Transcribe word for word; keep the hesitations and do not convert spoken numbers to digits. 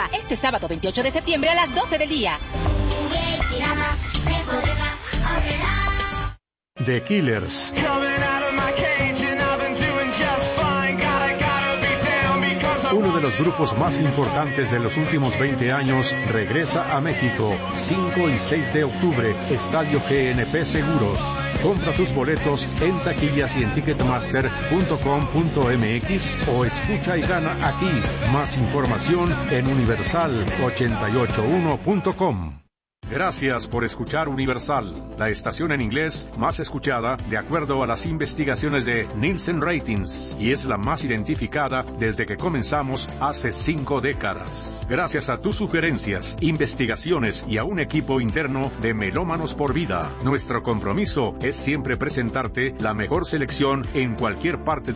Visita este sábado veintiocho de septiembre a las doce del día. The Killers. Uno de los grupos más importantes de los últimos veinte años regresa a México, cinco y seis de octubre, Estadio G N P Seguros. Compra tus boletos en taquillas y en ticketmaster punto com punto m x o escucha y gana aquí. Más información en universal ochenta y ocho uno punto com. Gracias por escuchar Universal, la estación en inglés más escuchada de acuerdo a las investigaciones de Nielsen Ratings, y es la más identificada desde que comenzamos hace cinco décadas. Gracias a tus sugerencias, investigaciones y a un equipo interno de Melómanos por Vida, nuestro compromiso es siempre presentarte la mejor selección en cualquier parte